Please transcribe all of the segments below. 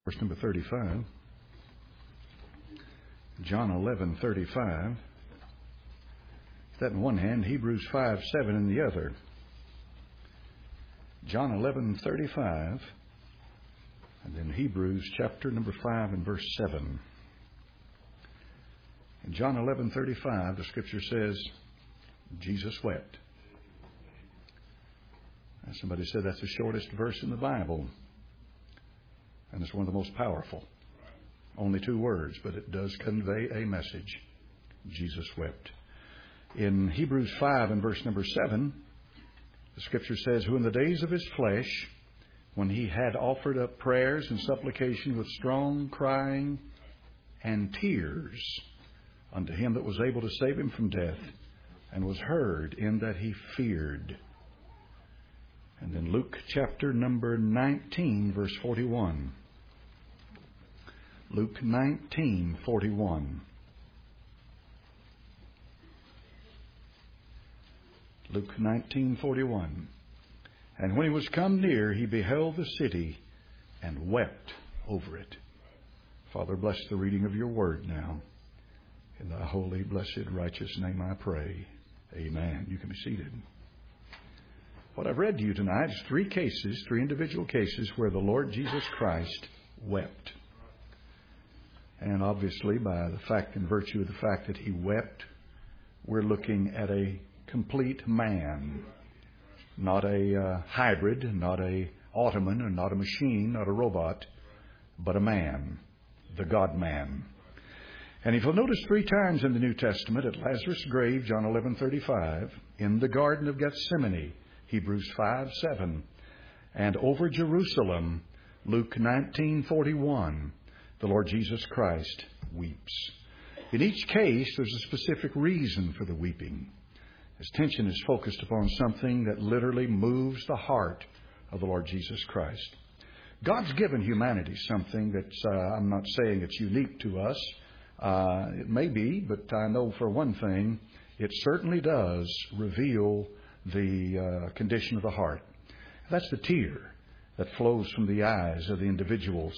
Verse number 35. John 11:35. That in one hand, Hebrews 5:7 in the other. John 11:35, and then Hebrews chapter number 5 and verse 7. In John 11:35, the Scripture says, Jesus wept. And somebody said that's the shortest verse in the Bible. And it's one of the most powerful. Only 2 words, but it does convey a message. Jesus wept. In Hebrews 5 and verse number 7, the Scripture says, who in the days of his flesh, when he had offered up prayers and supplication with strong crying and tears unto him that was able to save him from death, and was heard in that he feared. And then Luke chapter number 19, verse 41. Luke 19:41. Luke 19:41. And when he was come near, he beheld the city and wept over it. Father, bless the reading of your word now. In thy holy, blessed, righteous name I pray. Amen. You can be seated. What I've read to you tonight is 3 cases, 3 individual cases where the Lord Jesus Christ wept. And obviously, by the fact and virtue of the fact that he wept, we're looking at a complete man. Not a hybrid, not a automaton, or not a machine, not a robot, but a man, the God-man. And if you'll notice 3 times in the New Testament, at Lazarus' grave, John 11:35, in the Garden of Gethsemane, Hebrews 5:7, and over Jerusalem, Luke 19:41, the Lord Jesus Christ weeps. In each case, there's a specific reason for the weeping. His attention is focused upon something that literally moves the heart of the Lord Jesus Christ. God's given humanity something that's, I'm not saying it's unique to us. It may be, but I know for one thing, it certainly does reveal the condition of the heart. That's the tear that flows from the eyes of the individuals.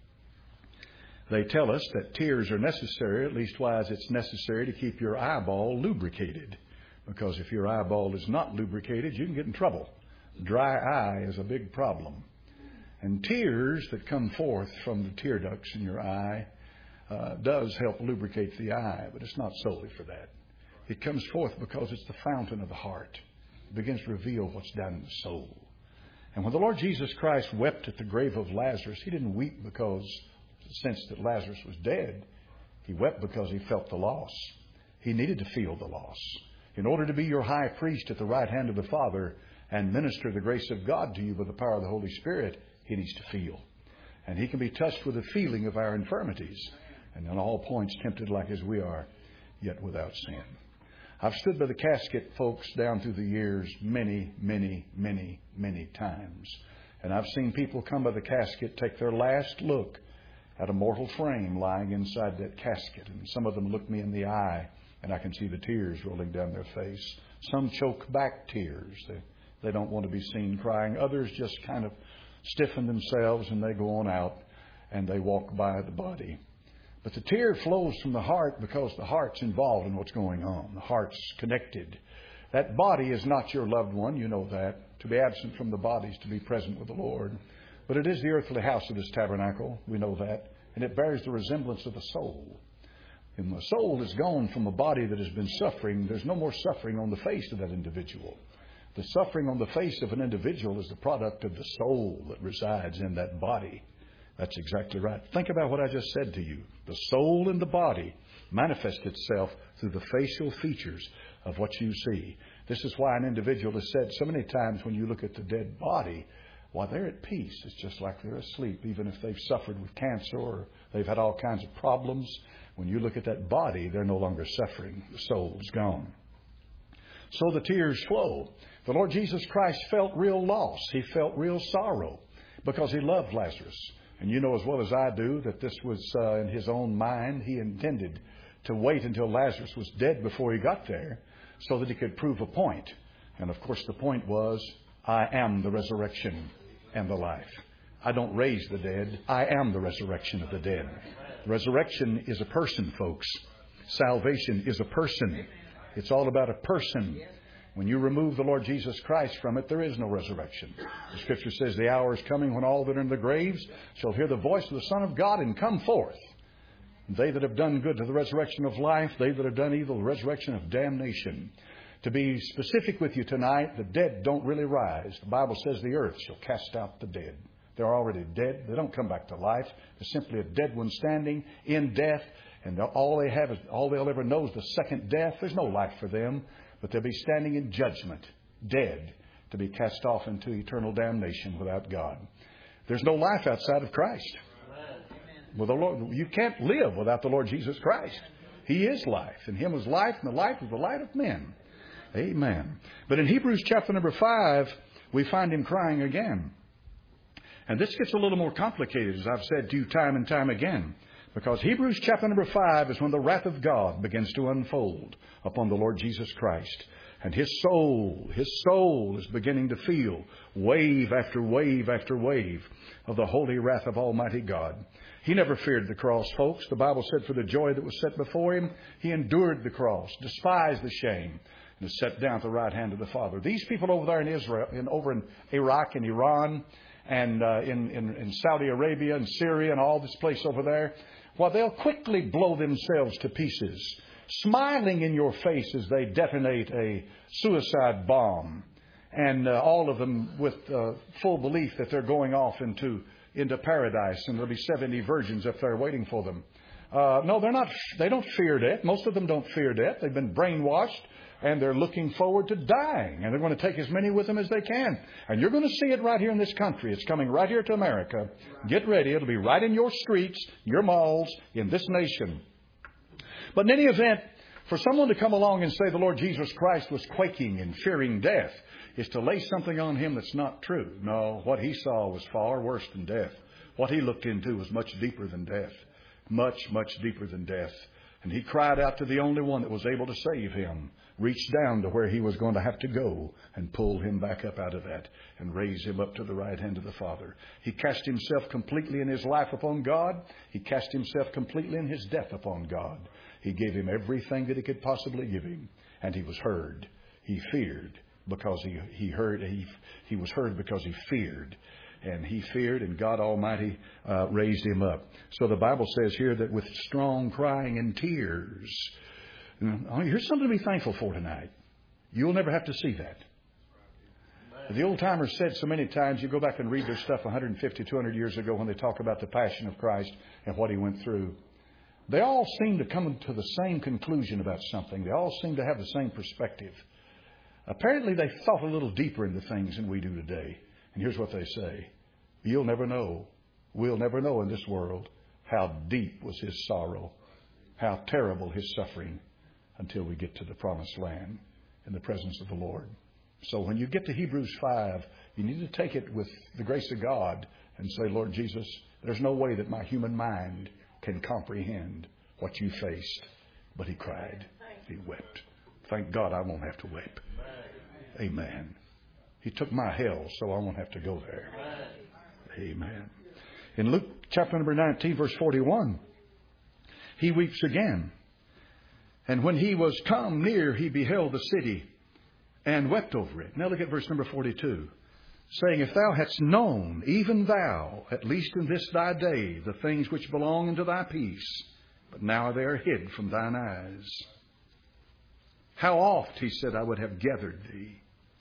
They tell us that tears are necessary, at least why it's necessary to keep your eyeball lubricated. Because if your eyeball is not lubricated, you can get in trouble. Dry eye is a big problem. And tears that come forth from the tear ducts in your eye does help lubricate the eye, but it's not solely for that. It comes forth because it's the fountain of the heart. It begins to reveal what's down in the soul. And when the Lord Jesus Christ wept at the grave of Lazarus, he didn't weep because the sense that Lazarus was dead. He wept because he felt the loss. He needed to feel the loss. In order to be your high priest at the right hand of the Father and minister the grace of God to you by the power of the Holy Spirit, he needs to feel. And he can be touched with the feeling of our infirmities, and in all points tempted like as we are, yet without sin. I've stood by the casket, folks, down through the years many, many, many, many times. And I've seen people come by the casket, take their last look at a mortal frame lying inside that casket. And some of them look me in the eye, and I can see the tears rolling down their face. Some choke back tears. They don't want to be seen crying. Others just kind of stiffen themselves, and they go on out, and they walk by the body. But the tear flows from the heart because the heart's involved in what's going on. The heart's connected. That body is not your loved one. You know that. To be absent from the body is to be present with the Lord. But it is the earthly house of His tabernacle. We know that. And it bears the resemblance of the soul. And the soul is gone from a body that has been suffering. There's no more suffering on the face of that individual. The suffering on the face of an individual is the product of the soul that resides in that body. That's exactly right. Think about what I just said to you. The soul in the body manifests itself through the facial features of what you see. This is why an individual has said so many times when you look at the dead body, why, they're at peace. It's just like they're asleep, even if they've suffered with cancer or they've had all kinds of problems. When you look at that body, they're no longer suffering. The soul's gone. So the tears flow. The Lord Jesus Christ felt real loss. He felt real sorrow because He loved Lazarus. And you know as well as I do that this was in His own mind. He intended to wait until Lazarus was dead before He got there so that He could prove a point. And of course the point was, I am the resurrection and the life. I don't raise the dead. I am the resurrection of the dead. Resurrection is a person, folks. Salvation is a person. It's all about a person. When you remove the Lord Jesus Christ from it, there is no resurrection. The Scripture says the hour is coming when all that are in the graves shall hear the voice of the Son of God and come forth. They that have done good to the resurrection of life, they that have done evil, the resurrection of damnation. To be specific with you tonight, the dead don't really rise. The Bible says the earth shall cast out the dead. They're already dead. They don't come back to life. They're simply a dead one standing in death. And all they'll ever know is the second death. There's no life for them. But they'll be standing in judgment, dead, to be cast off into eternal damnation without God. There's no life outside of Christ. Well, the Lord, you can't live without the Lord Jesus Christ. He is life. In Him was life, and the life was the light of men. Amen. But in Hebrews chapter number 5, we find Him crying again. And this gets a little more complicated, as I've said to you time and time again. Because Hebrews chapter number 5 is when the wrath of God begins to unfold upon the Lord Jesus Christ. And His soul is beginning to feel wave after wave after wave of the holy wrath of Almighty God. He never feared the cross, folks. The Bible said for the joy that was set before Him, He endured the cross, despised the shame, and is set down at the right hand of the Father. These people over there in Israel, over in Iraq and Iran, and in Saudi Arabia and Syria and all this place over there, well, they'll quickly blow themselves to pieces, smiling in your face as they detonate a suicide bomb. And all of them with full belief that they're going off into paradise, and there'll be 70 virgins up there waiting for them. No, they're not. They don't fear death. Most of them don't fear death. They've been brainwashed, and they're looking forward to dying. And they're going to take as many with them as they can. And you're going to see it right here in this country. It's coming right here to America. Get ready. It'll be right in your streets, your malls, in this nation. But in any event, for someone to come along and say the Lord Jesus Christ was quaking and fearing death is to lay something on Him that's not true. No, what He saw was far worse than death. What He looked into was much deeper than death. Much, much deeper than death. And He cried out to the only one that was able to save Him, reached down to where He was going to have to go and pull Him back up out of that and raise Him up to the right hand of the Father. He cast Himself completely in His life upon God. He cast Himself completely in His death upon God. He gave Him everything that He could possibly give Him. And He was heard. He feared because He heard. He was heard because He feared. And He feared, and God Almighty raised Him up. So the Bible says here that with strong crying and tears. Here's something to be thankful for tonight. You'll never have to see that. The old-timers said so many times, you go back and read their stuff 150, 200 years ago when they talk about the passion of Christ and what He went through. They all seem to come to the same conclusion about something. They all seem to have the same perspective. Apparently they thought a little deeper into things than we do today. And here's what they say. You'll never know. We'll never know in this world how deep was His sorrow, how terrible His suffering, until we get to the promised land in the presence of the Lord. So when you get to Hebrews 5, you need to take it with the grace of God and say, Lord Jesus, there's no way that my human mind can comprehend what You faced. But He cried. He wept. Thank God I won't have to weep. Amen. He took my hell, so I won't have to go there. Amen. In Luke chapter number 19, verse 41, He weeps again. And when He was come near, He beheld the city and wept over it. Now look at verse number 42. Saying, if thou hadst known, even thou, at least in this thy day, the things which belong unto thy peace, but now they are hid from thine eyes. How oft, He said, I would have gathered thee.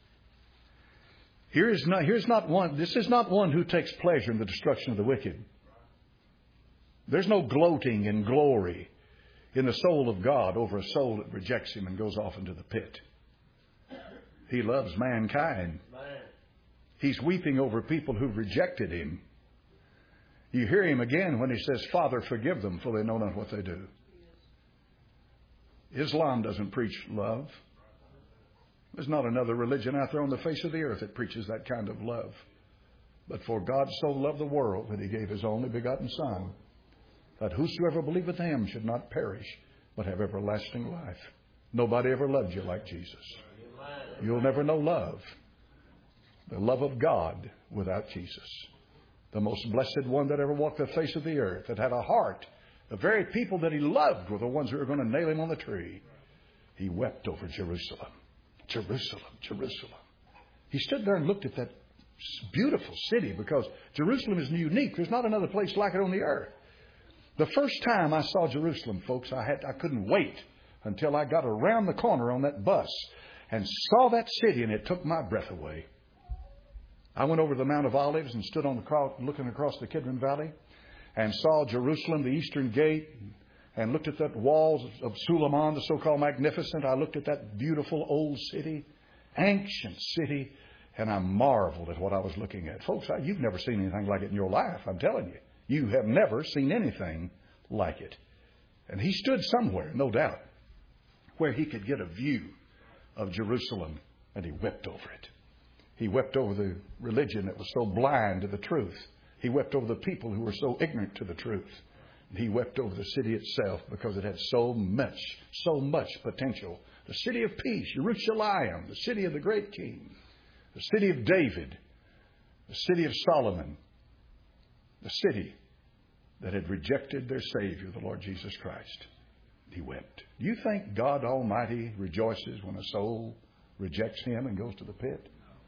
This is not one who takes pleasure in the destruction of the wicked. There's no gloating and glory in the soul of God over a soul that rejects Him and goes off into the pit. He loves mankind. He's weeping over people who've rejected Him. You hear Him again when He says, Father, forgive them, for they know not what they do. Islam doesn't preach love. There's not another religion out there on the face of the earth that preaches that kind of love. But for God so loved the world that He gave His only begotten Son, that whosoever believeth Him should not perish, but have everlasting life. Nobody ever loved you like Jesus. You'll never know love, the love of God, without Jesus. The most blessed one that ever walked the face of the earth, that had a heart. The very people that he loved were the ones who were going to nail him on the tree. He wept over Jerusalem. Jerusalem, Jerusalem. He stood there and looked at that beautiful city, because Jerusalem is unique. There's not another place like it on the earth. The first time I saw Jerusalem, folks, I couldn't wait until I got around the corner on that bus and saw that city, and it took my breath away. I went over the Mount of Olives and stood on the cross, looking across the Kidron Valley, and saw Jerusalem, the Eastern Gate, and looked at that walls of Suleiman, the so-called Magnificent. I looked at that beautiful old city, ancient city, and I marveled at what I was looking at. Folks, you've never seen anything like it in your life, I'm telling you. You have never seen anything like it. And he stood somewhere, no doubt, where he could get a view of Jerusalem, and he wept over it. He wept over the religion that was so blind to the truth. He wept over the people who were so ignorant to the truth. He wept over the city itself because it had so much potential. The city of peace, Jerusalem, the city of the great king, the city of David, the city of Solomon, the city that had rejected their Savior, the Lord Jesus Christ. He wept. Do you think God Almighty rejoices when a soul rejects Him and goes to the pit?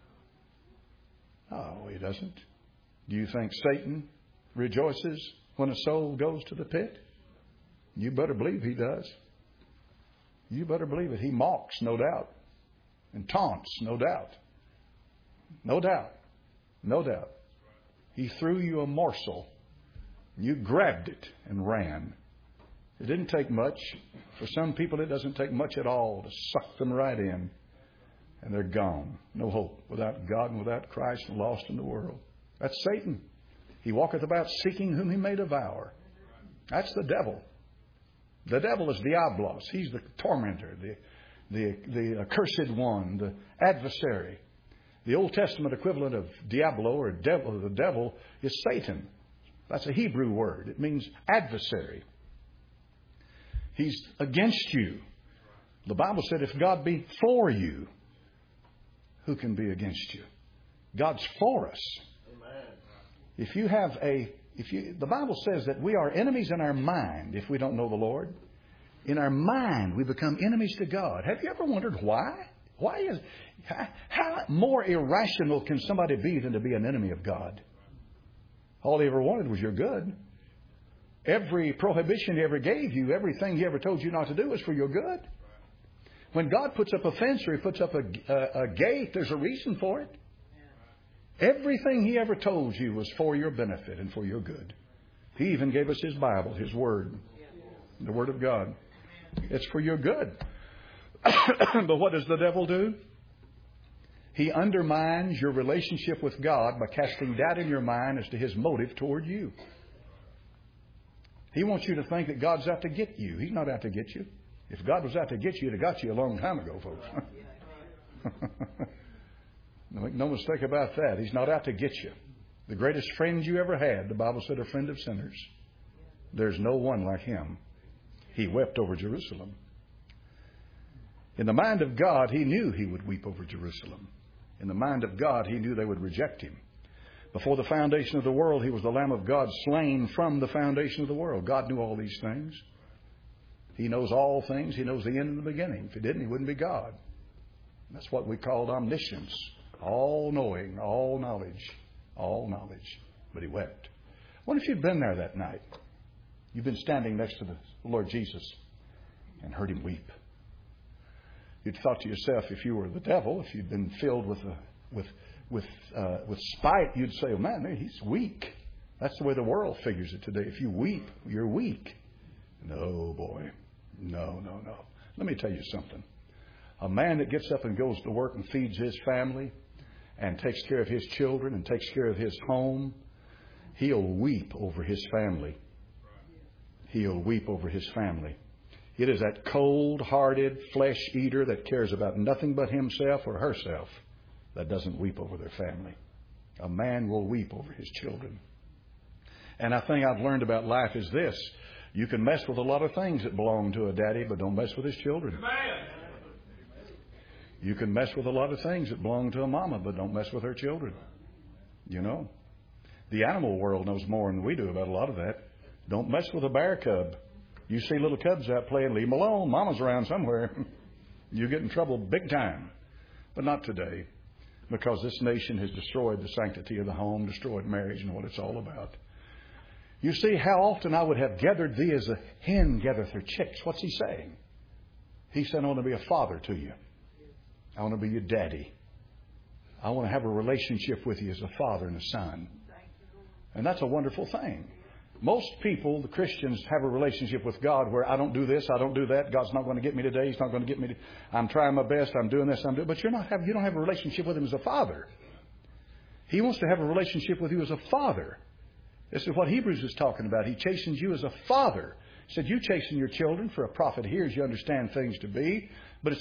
No, He doesn't. Do you think Satan rejoices when a soul goes to the pit? You better believe he does. You better believe it. He mocks, no doubt. And taunts, no doubt. No doubt. No doubt. He threw you a morsel. You grabbed it and ran. It didn't take much. For some people, it doesn't take much at all to suck them right in. And they're gone. No hope. Without God and without Christ, and lost in the world. That's Satan. He walketh about seeking whom he may devour. That's the devil. The devil is Diablos. He's the tormentor, the accursed one, the adversary. The Old Testament equivalent of Diablo or devil, the devil, is Satan. That's a Hebrew word. It means adversary. He's against you. The Bible said, if God be for you, who can be against you? God's for us. The Bible says that we are enemies in our mind if we don't know the Lord. In our mind, we become enemies to God. Have you ever wondered why? How more irrational can somebody be than to be an enemy of God? All He ever wanted was your good. Every prohibition He ever gave you, everything He ever told you not to do was for your good. When God puts up a fence or He puts up a gate, there's a reason for it. Everything He ever told you was for your benefit and for your good. He even gave us His Bible, His Word, the Word of God. It's for your good. But what does the devil do? He undermines your relationship with God by casting doubt in your mind as to His motive toward you. He wants you to think that God's out to get you. He's not out to get you. If God was out to get you, He'd have got you a long time ago, folks. Make no mistake about that. He's not out to get you. The greatest friend you ever had, the Bible said, a friend of sinners. There's no one like Him. He wept over Jerusalem. In the mind of God, He knew He would weep over Jerusalem. In the mind of God, He knew they would reject Him. Before the foundation of the world, He was the Lamb of God slain from the foundation of the world. God knew all these things. He knows all things. He knows the end and the beginning. If He didn't, He wouldn't be God. That's what we called omniscience. All-knowing, all-knowledge, all-knowledge. But He wept. What if you'd been there that night? You've been standing next to the Lord Jesus and heard Him weep. You'd thought to yourself, if you were the devil, if you'd been filled with spite, you'd say, oh man, he's weak. That's the way the world figures it today. If you weep, you're weak. No, boy. No. Let me tell you something. A man that gets up and goes to work and feeds his family and takes care of his children and takes care of his home, he'll weep over his family. He'll weep over his family. It is that cold-hearted flesh eater that cares about nothing but himself or herself that doesn't weep over their family. A man will weep over his children. And I think I've learned about life is this. You can mess with a lot of things that belong to a daddy, but don't mess with his children. You can mess with a lot of things that belong to a mama, but don't mess with her children. You know. The animal world knows more than we do about a lot of that. Don't mess with a bear cub. You see little cubs out playing, leave them alone. Mama's around somewhere. You get in trouble big time. But not today, because this nation has destroyed the sanctity of the home, destroyed marriage and what it's all about. You see, how often I would have gathered thee as a hen gathereth her chicks. What's he saying? He said, I want to be a father to you. I want to be your daddy. I want to have a relationship with you as a father and a son. And that's a wonderful thing. Most people, the Christians, have a relationship with God where I don't do this, I don't do that. God's not going to get me today. He's not going to get me. I'm trying my best. I'm doing this. But you don't have a relationship with Him as a father. He wants to have a relationship with you as a father. This is what Hebrews is talking about. He chastens you as a father. He said, you chasten your children, for a prophet hears you understand things to be. But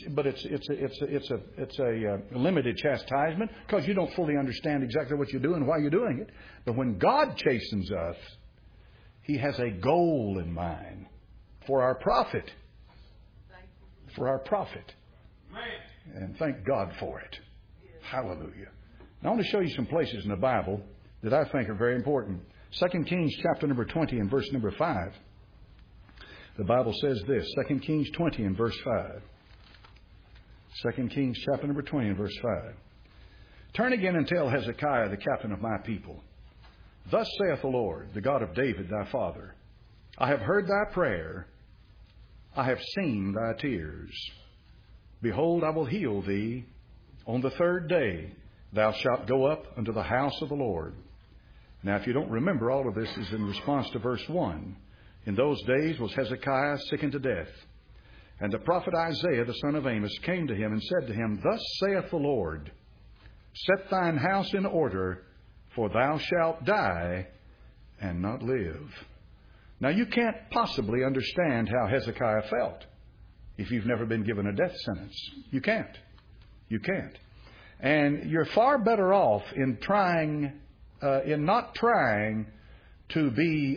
it's a limited chastisement, because you don't fully understand exactly what you're doing, why you're doing it. But when God chastens us, He has a goal in mind for our profit. For our profit. And thank God for it. Hallelujah. Now I want to show you some places in the Bible that I think are very important. 2 Kings chapter number 20 and verse number 5. The Bible says this, 2 Kings 20 and verse 5. 2 Kings chapter number 20 and verse 5. Turn again and tell Hezekiah, the captain of my people, thus saith the Lord, the God of David thy father, I have heard thy prayer, I have seen thy tears. Behold, I will heal thee. On the third day thou shalt go up unto the house of the Lord. Now, if you don't remember, all of this is in response to verse 1. In those days was Hezekiah sick unto death. And the prophet Isaiah, the son of Amos, came to him and said to him, thus saith the Lord, set thine house in order, for thou shalt die and not live. Now, you can't possibly understand how Hezekiah felt if you've never been given a death sentence. You can't. You can't. And you're far better off in not trying to be,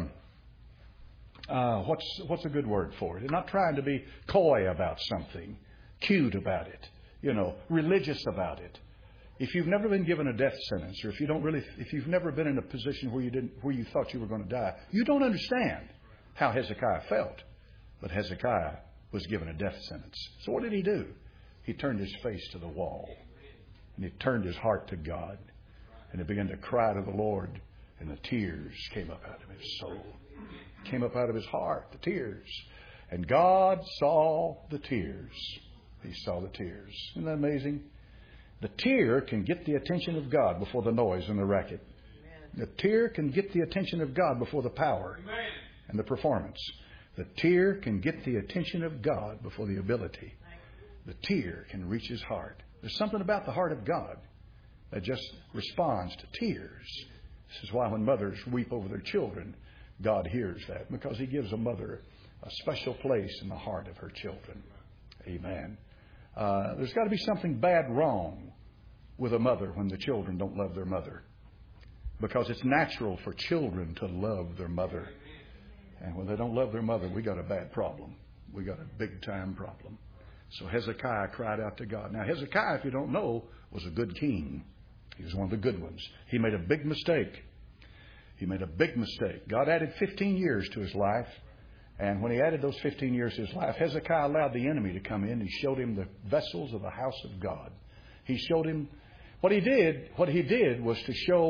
what's a good word for it? Not trying to be coy about something, cute about it, religious about it. If you've never been given a death sentence, or if you've never been in a position where you thought you were going to die, you don't understand how Hezekiah felt. But Hezekiah was given a death sentence. So what did he do? He turned his face to the wall, and he turned his heart to God, and he began to cry to the Lord, and the tears came up out of his soul, came up out of his heart, the tears. And God saw the tears. He saw the tears. Isn't that amazing? The tear can get the attention of God before the noise and the racket. The tear can get the attention of God before the power and the performance. The tear can get the attention of God before the ability. The tear can reach His heart. There's something about the heart of God that just responds to tears. This is why when mothers weep over their children, God hears that, because He gives a mother a special place in the heart of her children. Amen. There's got to be something bad wrong with a mother when the children don't love their mother, because it's natural for children to love their mother. And when they don't love their mother, we got a bad problem. We got a big time problem. So Hezekiah cried out to God. Now, Hezekiah, if you don't know, was a good king. He was one of the good ones. He made a big mistake. He made a big mistake. God added 15 years to his life. And when He added those 15 years to his life, Hezekiah allowed the enemy to come in and showed him the vessels of the house of God. He showed him what he did. What he did was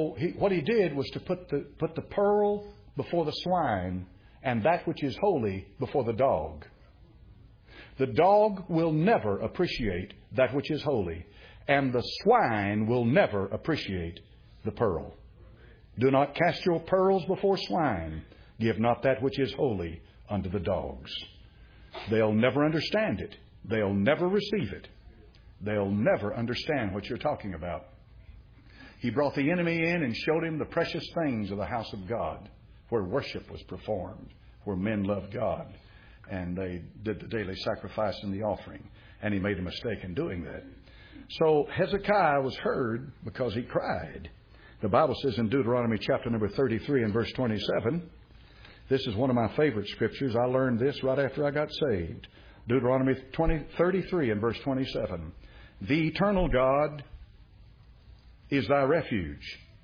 to put the pearl before the swine, and that which is holy before the dog. The dog will never appreciate that which is holy, and the swine will never appreciate the pearl. Do not cast your pearls before swine. Give not that which is holy unto the dogs. They'll never understand it. They'll never receive it. They'll never understand what you're talking about. He brought the enemy in and showed him the precious things of the house of God, where worship was performed, where men loved God, and they did the daily sacrifice and the offering. And he made a mistake in doing that. So Hezekiah was heard because he cried. The Bible says in Deuteronomy chapter number 33 and verse 27, this is one of my favorite scriptures. I learned this right after I got saved. Deuteronomy 33 and verse 27. The eternal God is thy refuge,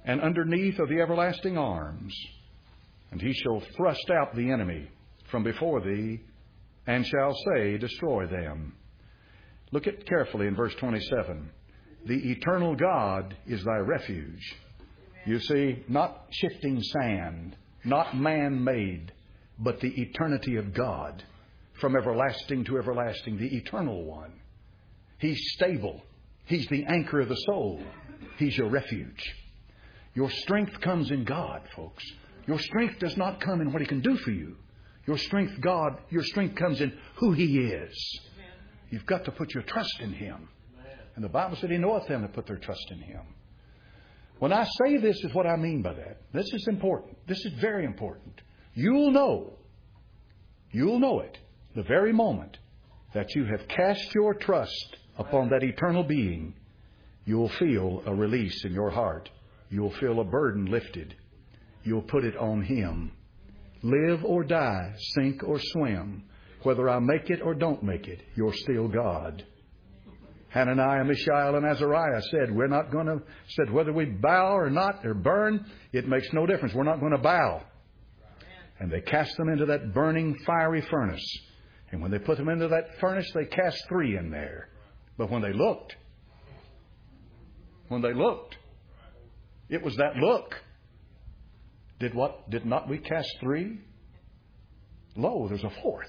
and underneath are the everlasting arms. And he shall thrust out the enemy from before thee, and shall say, destroy them. Look at carefully in verse 27. The eternal God is thy refuge. You see, not shifting sand, not man-made, but the eternity of God. From everlasting to everlasting, the eternal one. He's stable. He's the anchor of the soul. He's your refuge. Your strength comes in God, folks. Your strength does not come in what He can do for you. Your strength comes in who He is. You've got to put your trust in Him. And the Bible said He knoweth them that put their trust in Him. When I say this is what I mean by that. This is important. This is very important. You'll know it the very moment that you have cast your trust upon that eternal being. You'll feel a release in your heart. You'll feel a burden lifted. You'll put it on Him. Live or die, sink or swim, whether I make it or don't make it, you're still God. Hananiah, Mishael, and Azariah said, whether we bow or not or burn, it makes no difference. We're not going to bow. And they cast them into that burning fiery furnace. And when they put them into that furnace, they cast 3 in there. But when they looked, it was that look. Did not we cast 3? Lo, there's a 4th.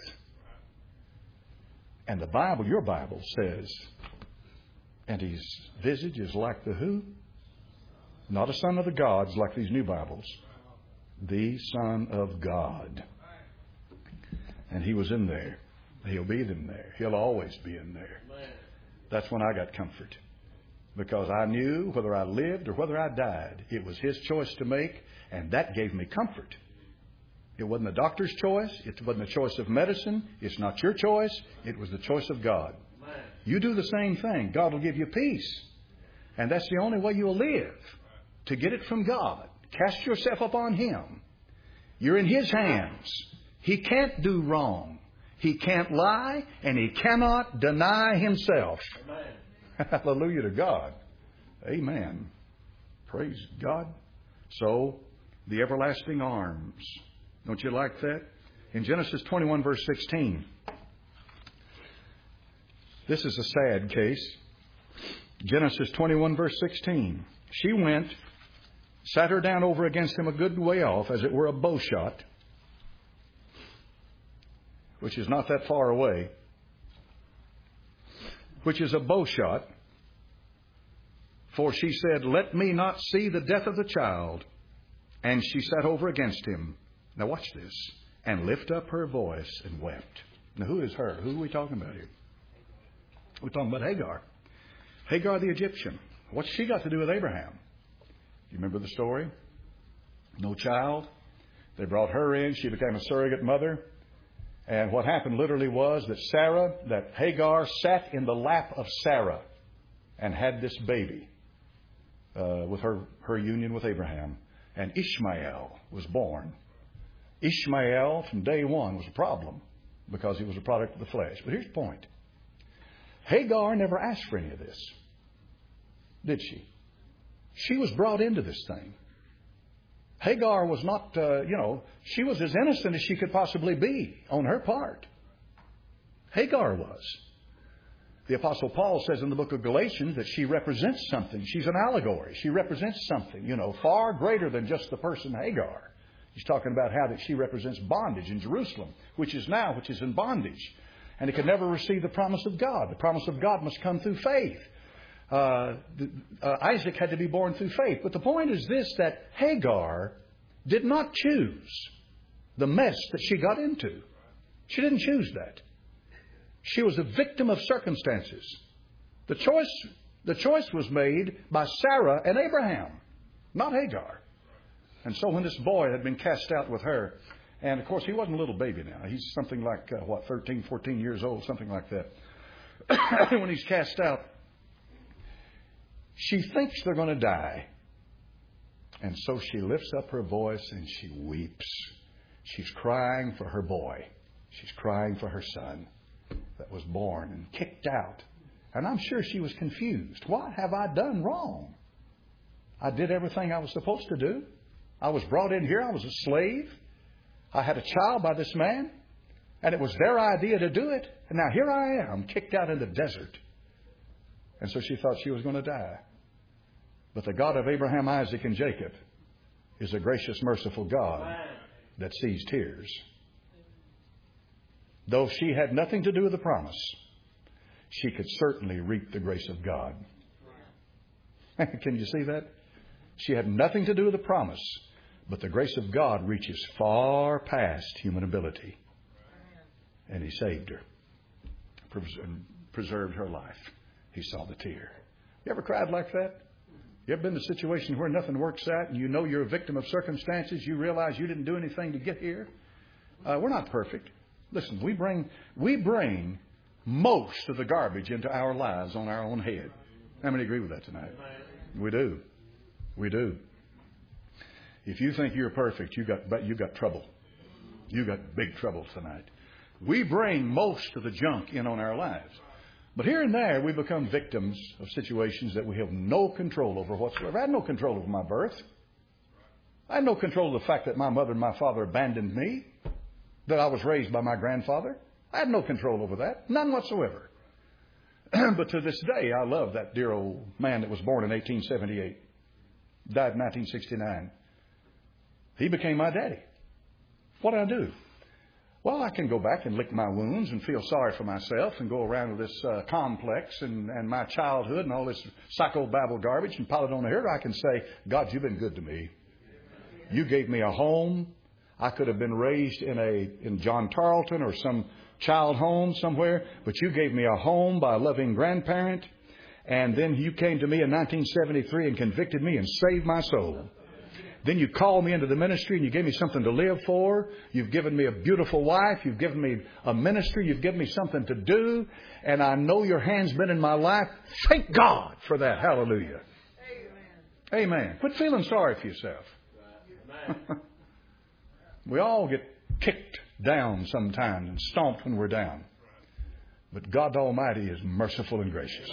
And the Bible, your Bible, says, and his visage is like the who? Not a son of the gods like these new Bibles. The Son of God. And He was in there. He'll be in there. He'll always be in there. That's when I got comfort. Because I knew whether I lived or whether I died, it was His choice to make, and that gave me comfort. It wasn't the doctor's choice. It wasn't the choice of medicine. It's not your choice. It was the choice of God. You do the same thing. God will give you peace. And that's the only way you'll live. To get it from God. Cast yourself upon Him. You're in His hands. He can't do wrong. He can't lie, and He cannot deny Himself. Amen. Hallelujah to God. Amen. Praise God. So, the everlasting arms. Don't you like that? In Genesis 21, verse 16. This is a sad case. Genesis 21, verse 16. She went, sat her down over against him a good way off, as it were a bow shot, which is not that far away, which is a bow shot. For she said, let me not see the death of the child. And she sat over against him. Now watch this. And lift up her voice and wept. Now who is her? Who are we talking about here? We're talking about Hagar. Hagar the Egyptian. What's she got to do with Abraham? You remember the story? No child. They brought her in. She became a surrogate mother. And what happened literally was that Hagar sat in the lap of Sarah and had this baby with her union with Abraham. And Ishmael was born. Ishmael from day one was a problem because he was a product of the flesh. But here's the point. Hagar never asked for any of this, did she? She was brought into this thing. Hagar was not, she was as innocent as she could possibly be on her part. Hagar was. The Apostle Paul says in the book of Galatians that she represents something. She's an allegory. She represents something, far greater than just the person Hagar. He's talking about how that she represents bondage in Jerusalem, which is in bondage. And it could never receive the promise of God. The promise of God must come through faith. Isaac had to be born through faith. But the point is this, that Hagar did not choose the mess that she got into. She didn't choose that. She was a victim of circumstances. The choice was made by Sarah and Abraham, not Hagar. And so when this boy had been cast out with her, and of course he wasn't a little baby now. He's something like, 13, 14 years old, something like that. When he's cast out, she thinks they're going to die. And so she lifts up her voice and she weeps. She's crying for her boy. She's crying for her son that was born and kicked out. And I'm sure she was confused. What have I done wrong? I did everything I was supposed to do. I was brought in here. I was a slave. I had a child by this man. And it was their idea to do it. And now here I am, kicked out in the desert. And so she thought she was going to die. But the God of Abraham, Isaac, and Jacob is a gracious, merciful God that sees tears. Though she had nothing to do with the promise, she could certainly reap the grace of God. Can you see that? She had nothing to do with the promise, but the grace of God reaches far past human ability. And He saved her, preserved her life. He saw the tear. You ever cried like that? You ever been in a situation where nothing works out and you know you're a victim of circumstances? You realize you didn't do anything to get here? We're not perfect. Listen, we bring most of the garbage into our lives on our own head. How many agree with that tonight? We do. We do. If you think you're perfect, you got trouble. You got big trouble tonight. We bring most of the junk in on our lives. But here and there, we become victims of situations that we have no control over whatsoever. I had no control over my birth. I had no control of the fact that my mother and my father abandoned me, that I was raised by my grandfather. I had no control over that. None whatsoever. But to this day, I love that dear old man that was born in 1878, died in 1969. He became my daddy. What did I do? Well, I can go back and lick my wounds and feel sorry for myself and go around with this complex and my childhood and all this psychobabble garbage and pile it on the head. Or I can say, God, you've been good to me. You gave me a home. I could have been raised in John Tarleton or some child home somewhere, but you gave me a home by a loving grandparent. And then you came to me in 1973 and convicted me and saved my soul. Then you called me into the ministry and you gave me something to live for. You've given me a beautiful wife. You've given me a ministry. You've given me something to do. And I know your hand's been in my life. Thank God for that. Hallelujah. Amen. Amen. Quit feeling sorry for yourself. We all get kicked down sometimes and stomped when we're down. But God Almighty is merciful and gracious.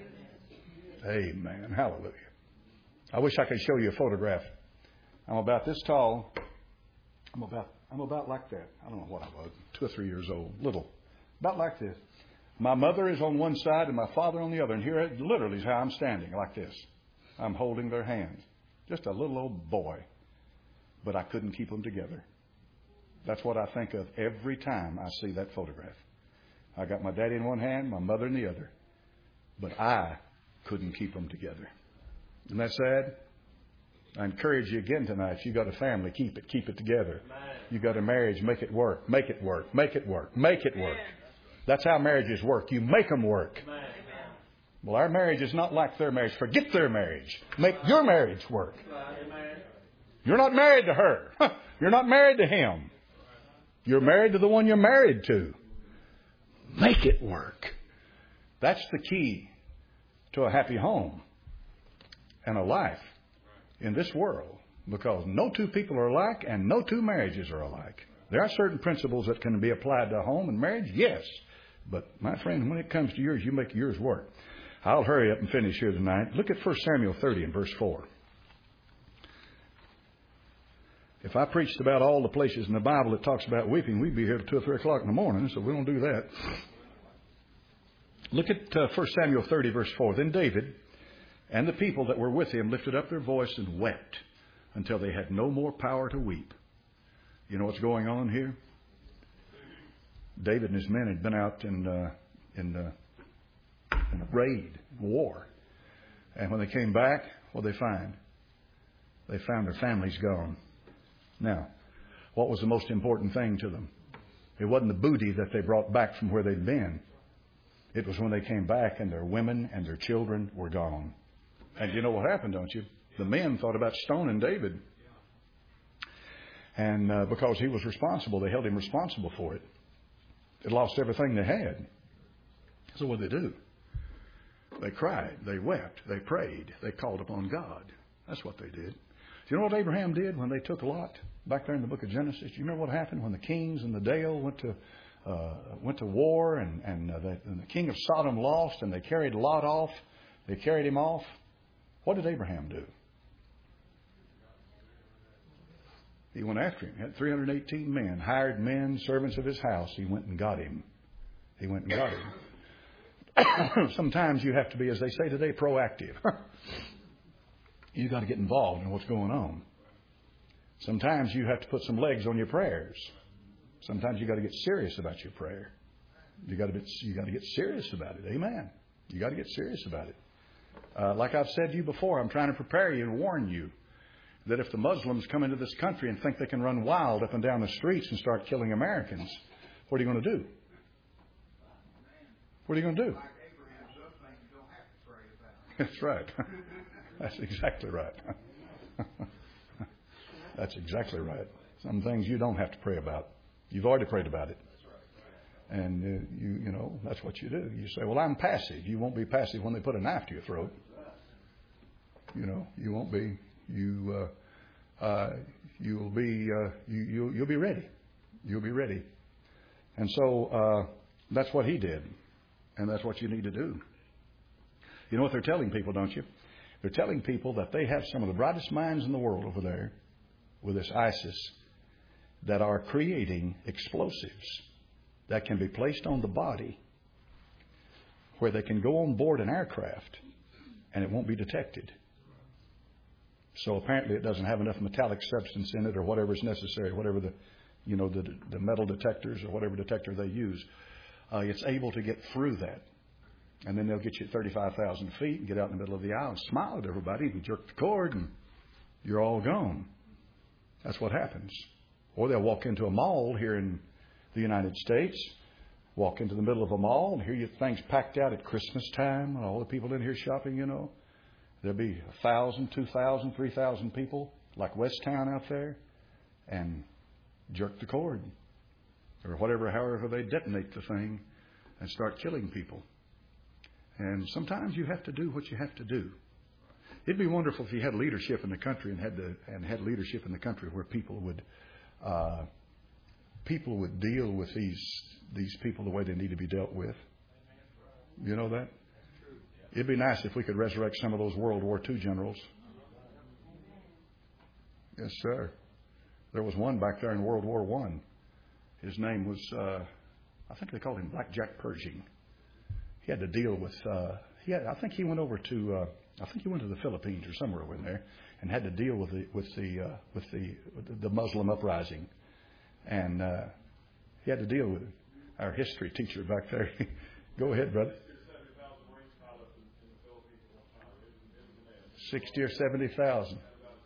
Amen. Hallelujah. I wish I could show you a photograph. I'm about this tall. I'm about like that. I don't know what I was, 2 or 3 years old, little, about like this. My mother is on one side and my father on the other, and here literally is how I'm standing, like this. I'm holding their hands. Just a little old boy, but I couldn't keep them together. That's what I think of every time I see that photograph. I got my daddy in one hand, my mother in the other, but I couldn't keep them together. Isn't that sad? I encourage you again tonight. If you got a family, keep it together. You got a marriage, make it work, make it work, make it work, make it work. That's how marriages work. You make them work. Well, our marriage is not like their marriage. Forget their marriage. Make your marriage work. You're not married to her. You're not married to him. You're married to the one you're married to. Make it work. That's the key to a happy home and a life in this world, because no two people are alike and no two marriages are alike. There are certain principles that can be applied to a home and marriage, yes. But, my friend, when it comes to yours, you make yours work. I'll hurry up and finish here tonight. Look at 1 Samuel 30 and verse 4. If I preached about all the places in the Bible that talks about weeping, we'd be here till 2 or 3 o'clock in the morning, so we don't do that. Look at 1 Samuel 30, verse 4. Then David and the people that were with him lifted up their voice and wept until they had no more power to weep. You know what's going on here? David and his men had been out in a raid, war. And when they came back, what did they find? They found their families gone. Now, what was the most important thing to them? It wasn't the booty that they brought back from where they'd been. It was when they came back and their women and their children were gone. And you know what happened, don't you? The men thought about stoning David. And because he was responsible, they held him responsible for it. They lost everything they had. So what did they do? They cried, they wept, they prayed, they called upon God. That's what they did. Do you know what Abraham did when they took Lot back there in the book of Genesis? Do you remember what happened when the kings in the Dale went to war and the king of Sodom lost and they carried Lot off? They carried him off. What did Abraham do? He went after him. He had 318 men, hired men, servants of his house. He went and got him. He went and got him. Sometimes you have to be, as they say today, proactive. You've got to get involved in what's going on. Sometimes you have to put some legs on your prayers. Sometimes you've got to get serious about your prayer. You got to get serious about it. Amen. You got to get serious about it. Like I've said to you before, I'm trying to prepare you and warn you that if the Muslims come into this country and think they can run wild up and down the streets and start killing Americans, what are you going to do? What are you going to do? That's right. That's exactly right. That's exactly right. Some things you don't have to pray about. You've already prayed about it. And you know, that's what you do. You say, well, I'm passive. You won't be passive when they put a knife to your throat. You know, you won't be. You'll be ready. You'll be ready. And so that's what he did. And that's what you need to do. You know what they're telling people, don't you? They're telling people that they have some of the brightest minds in the world over there with this ISIS that are creating explosives that can be placed on the body where they can go on board an aircraft and it won't be detected. So apparently it doesn't have enough metallic substance in it or whatever is necessary, whatever the metal detectors or whatever detector they use. It's able to get through that. And then they'll get you at 35,000 feet and get out in the middle of the aisle and smile at everybody and jerk the cord and you're all gone. That's what happens. Or they'll walk into a mall here in the United States, walk into the middle of a mall and hear you things packed out at Christmas time and all the people in here shopping, you know. There'll be 1,000, 2,000, 3,000 people like West Town out there and jerk the cord or whatever, however they detonate the thing and start killing people. And sometimes you have to do what you have to do. It'd be wonderful if you had leadership in the country and had leadership in the country where people would deal with these people the way they need to be dealt with. You know that? It'd be nice if we could resurrect some of those World War II generals. Yes, sir. There was one back there in World War I. His name was, I think they called him Black Jack Pershing. He had to deal with, I think he went over to, the Philippines or somewhere over there and had to deal with the Muslim uprising. And he had to deal with it. Our history teacher back there. Go ahead, brother. 60 or 70,000.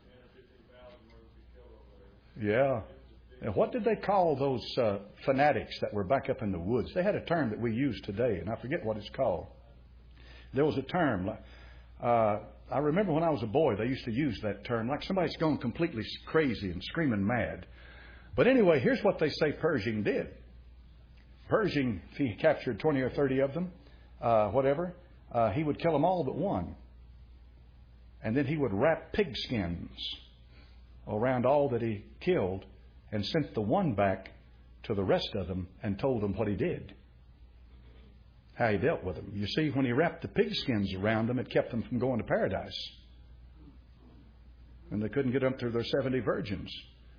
Yeah. And what did they call those fanatics that were back up in the woods? They had a term that we use today, and I forget what it's called. There was a term. I remember when I was a boy, they used to use that term, like somebody's gone completely crazy and screaming mad. But anyway, here's what they say Pershing did. Pershing, if he captured 20 or 30 of them, he would kill them all but one. And then he would wrap pigskins around all that he killed and sent the one back to the rest of them and told them what he did, how he dealt with them. You see, when he wrapped the pigskins around them, it kept them from going to paradise. And they couldn't get up to their 70 virgins.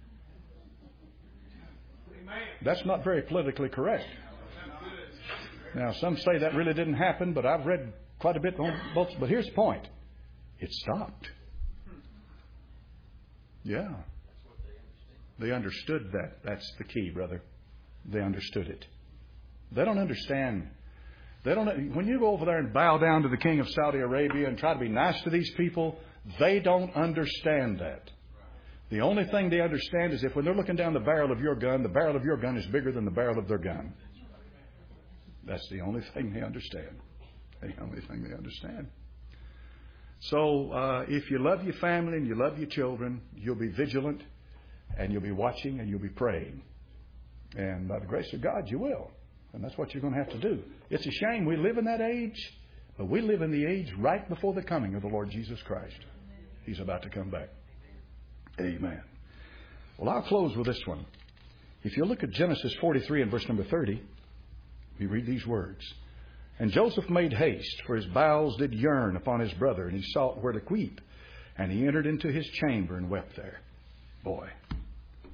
That's not very politically correct. Now, some say that really didn't happen, but I've read quite a bit on both. But here's the point. It stopped. Yeah. They understood that. That's the key, brother. They understood it. They don't understand. When you go over there and bow down to the king of Saudi Arabia and try to be nice to these people, they don't understand that. The only thing they understand is if when they're looking down the barrel of your gun is bigger than the barrel of their gun. That's the only thing they understand. The only thing they understand. So if you love your family and you love your children, you'll be vigilant and you'll be watching and you'll be praying. And by the grace of God, you will. And that's what you're going to have to do. It's a shame we live in that age, but we live in the age right before the coming of the Lord Jesus Christ. He's about to come back. Amen. Well, I'll close with this one. If you look at Genesis 43 and verse number 30, we read these words. And Joseph made haste, for his bowels did yearn upon his brother, and he sought where to weep. And he entered into his chamber and wept there. Boy,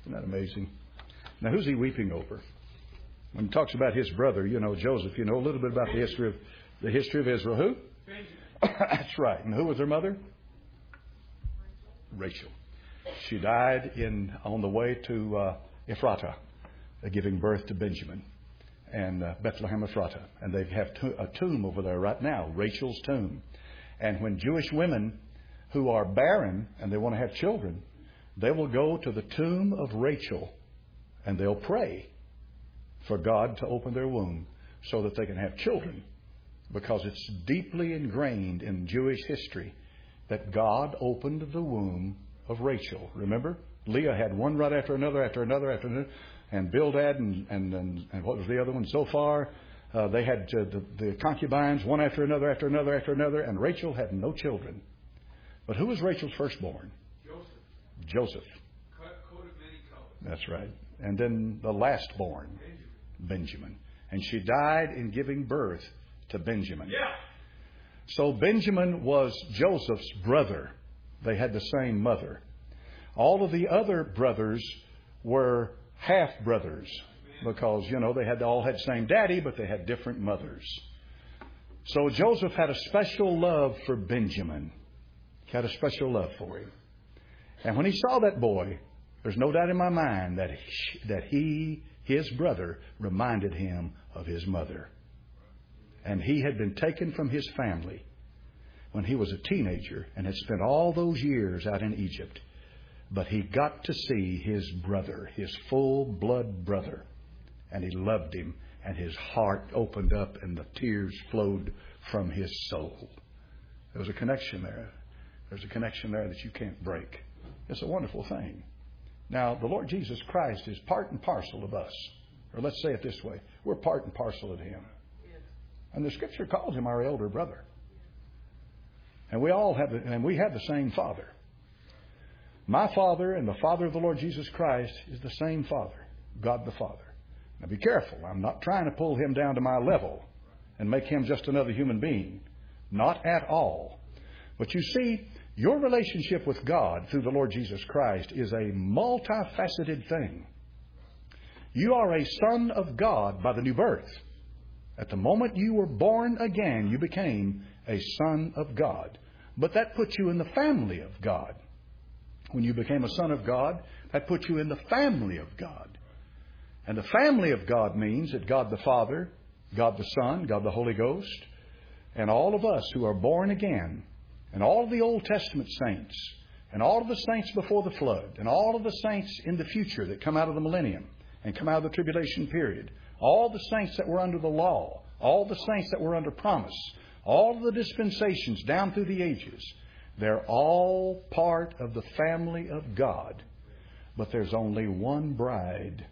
Isn't that amazing? Now, who's he weeping over? When he talks about his brother, you know, Joseph, you know a little bit about the history of Israel. Who? That's right. And who was her mother? Rachel. She died on the way to Ephratah, giving birth to Benjamin, and Bethlehem Ephratah. And they have a tomb over there right now, Rachel's tomb. And when Jewish women who are barren and they want to have children, they will go to the tomb of Rachel and they'll pray for God to open their womb so that they can have children. Because it's deeply ingrained in Jewish history that God opened the womb of Rachel. Remember? Leah had one right after another, and Bildad and what was the other one? Zophar. They had the concubines, one after another, and Rachel had no children. But who was Rachel's firstborn? Joseph. Coat of many colors. That's right. And then the lastborn, Benjamin. And she died in giving birth to Benjamin. Yeah. So Benjamin was Joseph's brother. They had the same mother. All of the other brothers were half-brothers because, you know, they all had the same daddy, but they had different mothers. So Joseph had a special love for Benjamin. He had a special love for him. And when he saw that boy, there's no doubt in my mind that his brother, reminded him of his mother. And he had been taken from his family when he was a teenager and had spent all those years out in Egypt. But he got to see his brother, his full-blood brother. And he loved him. And his heart opened up and the tears flowed from his soul. There was a connection there. There's a connection there that you can't break. It's a wonderful thing. Now, the Lord Jesus Christ is part and parcel of us. Or let's say it this way. We're part and parcel of Him. And the Scripture calls Him our elder brother. And we have the same Father. My Father and the Father of the Lord Jesus Christ is the same Father, God the Father. Now be careful. I'm not trying to pull Him down to my level and make Him just another human being. Not at all. But you see, your relationship with God through the Lord Jesus Christ is a multifaceted thing. You are a son of God by the new birth. At the moment you were born again, you became a son of God. But that puts you in the family of God. When you became a son of God, that puts you in the family of God. And the family of God means that God the Father, God the Son, God the Holy Ghost, and all of us who are born again, and all of the Old Testament saints, and all of the saints before the flood, and all of the saints in the future that come out of the millennium and come out of the tribulation period, all the saints that were under the law, all the saints that were under promise, all of the dispensations down through the ages, they're all part of the family of God. But there's only one bride.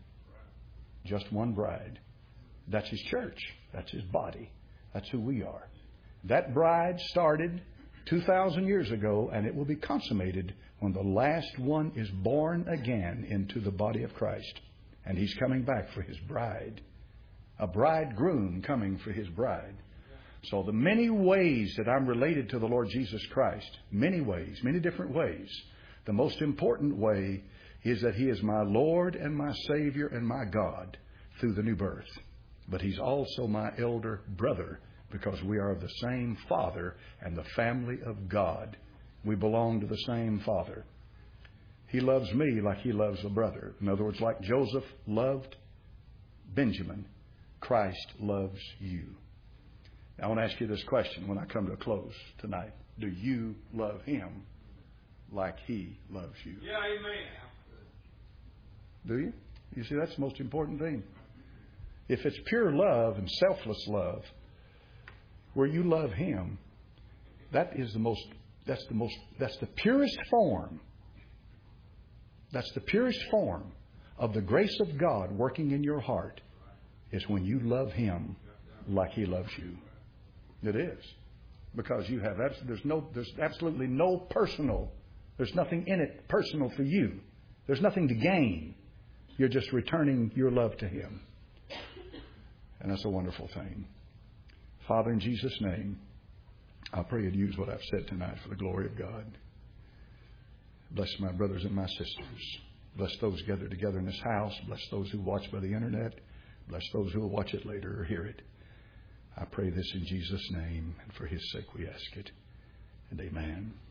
Just one bride. That's His church. That's His body. That's who we are. That bride started 2,000 years ago, and it will be consummated when the last one is born again into the body of Christ. And He's coming back for His bride. A bridegroom coming for His bride. So the many ways that I'm related to the Lord Jesus Christ, many ways, many different ways. The most important way is that He is my Lord and my Savior and my God through the new birth. But He's also my elder brother because we are of the same Father and the family of God. We belong to the same Father. He loves me like He loves a brother. In other words, like Joseph loved Benjamin, Christ loves you. Now, I want to ask you this question when I come to a close tonight. Do you love Him like He loves you? Yeah, amen. Do you? You see, that's the most important thing. If it's pure love and selfless love, where you love Him, that's the purest form. That's the purest form of the grace of God working in your heart is when you love Him like He loves you. It is. Because you have, there's absolutely no personal, there's nothing in it personal for you. There's nothing to gain. You're just returning your love to Him. And that's a wonderful thing. Father, in Jesus' name, I pray you'd use what I've said tonight for the glory of God. Bless my brothers and my sisters. Bless those gathered together in this house. Bless those who watch by the internet. Bless those who will watch it later or hear it. I pray this in Jesus' name, and for His sake we ask it. And amen.